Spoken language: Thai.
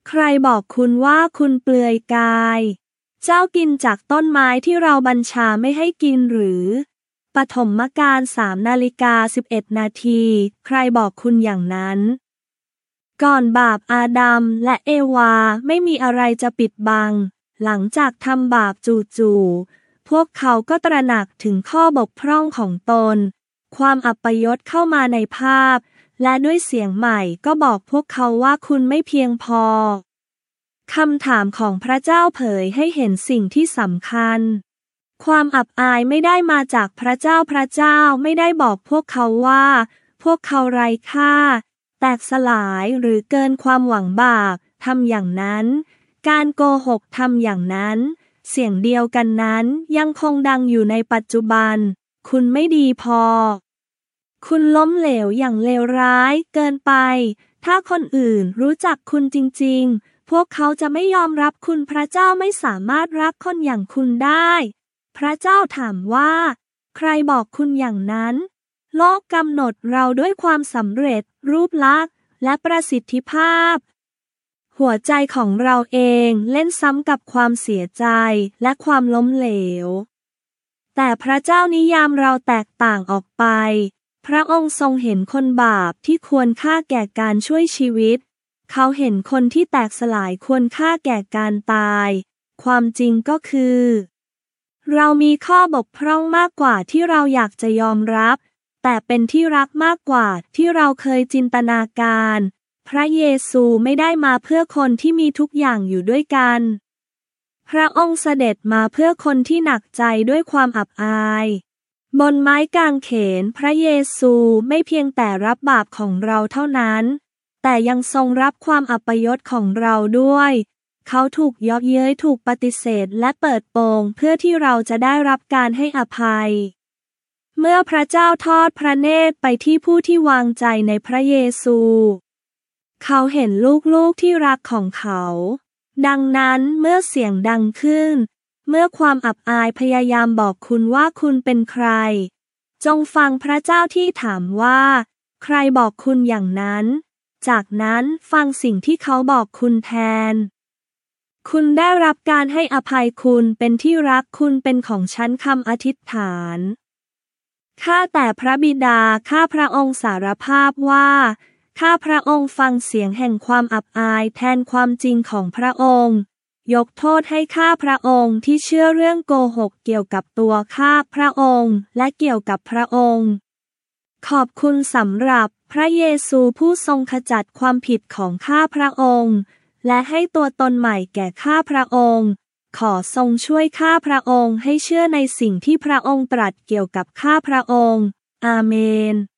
ใครบอกคุณว่าคุณเปลือยกายเจ้ากินจากต้นไม้ที่เราบัญชาไม่ให้กินหรือปฐมกาล3:11 ใครบอกคุณอย่างนั้นก่อนบาปอาดัมและเอวาไม่มีอะไรจะปิดบังหลังจากทำบาปจู่ๆพวกเขาก็ตระหนักถึงข้อบกพร่องของตนความอัปยศเข้ามาในภาพและด้วยเสียงใหม่ก็บอกพวกเขาว่าคุณไม่เพียงพอคำถามของพระเจ้าเผยให้เห็นสิ่งที่สำคัญความอับอายไม่ได้มาจากพระเจ้าไม่ได้บอกพวกเขาว่าพวกเขาไร้ค่าแตกสลายหรือเกินความหวังบาปทำอย่างนั้นการโกหกทำอย่างนั้นเสียงเดียวกันนั้นยังคงดังอยู่ในปัจจุบันคุณไม่ดีพอคุณล้มเหลวอย่างเลวร้ายเกินไปถ้าคนอื่นรู้จักคุณจริงๆพวกเขาจะไม่ยอมรับคุณพระเจ้าไม่สามารถรักคนอย่างคุณได้พระเจ้าถามว่าใครบอกคุณอย่างนั้นโลกกำหนดเราด้วยความสำเร็จรูปลักษณ์และประสิทธิภาพหัวใจของเราเองเล่นซ้ำกับความเสียใจและความล้มเหลวแต่พระเจ้านิยามเราแตกต่างออกไปพระองค์ทรงเห็นคนบาปที่ควรค่าแก่การช่วยชีวิตเขาเห็นคนที่แตกสลายควรค่าแก่การตายความจริงก็คือเรามีข้อบกพร่องมากกว่าที่เราอยากจะยอมรับแต่เป็นที่รักมากกว่าที่เราเคยจินตนาการพระเยซูไม่ได้มาเพื่อคนที่มีทุกอย่างอยู่ด้วยกันพระองค์เสด็จมาเพื่อคนที่หนักใจด้วยความอับอายบนไม้กางเขนพระเยซูไม่เพียงแต่รับบาปของเราเท่านั้นแต่ยังทรงรับความอัปยศของเราด้วยเขาถูกเยาะเย้ยถูกปฏิเสธและเปิดโปงเพื่อที่เราจะได้รับการให้อภัยเมื่อพระเจ้าทอดพระเนตรไปที่ผู้ที่วางใจในพระเยซูเขาเห็นลูกๆที่รักของเขาดังนั้นเมื่อเสียงดังขึ้นเมื่อความอับอายพยายามบอกคุณว่าคุณเป็นใครจงฟังพระเจ้าที่ถามว่าใครบอกคุณอย่างนั้นจากนั้นฟังสิ่งที่เขาบอกคุณแทนคุณได้รับการให้อภัยคุณเป็นที่รักคุณเป็นของฉันคำอธิษฐานข้าแต่พระบิดาข้าพระองค์สารภาพว่าข้าพระองค์ฟังเสียงแห่งความอับอายแทนความจริงของพระองค์ยกโทษให้ข้าพระองค์ที่เชื่อเรื่องโกหกเกี่ยวกับตัวข้าพระองค์และเกี่ยวกับพระองค์ขอบคุณสำหรับพระเยซูผู้ทรงขจัดความผิดของข้าพระองค์และให้ตัวตนใหม่แก่ข้าพระองค์ขอทรงช่วยข้าพระองค์ให้เชื่อในสิ่งที่พระองค์ตรัสเกี่ยวกับข้าพระองค์อาเมน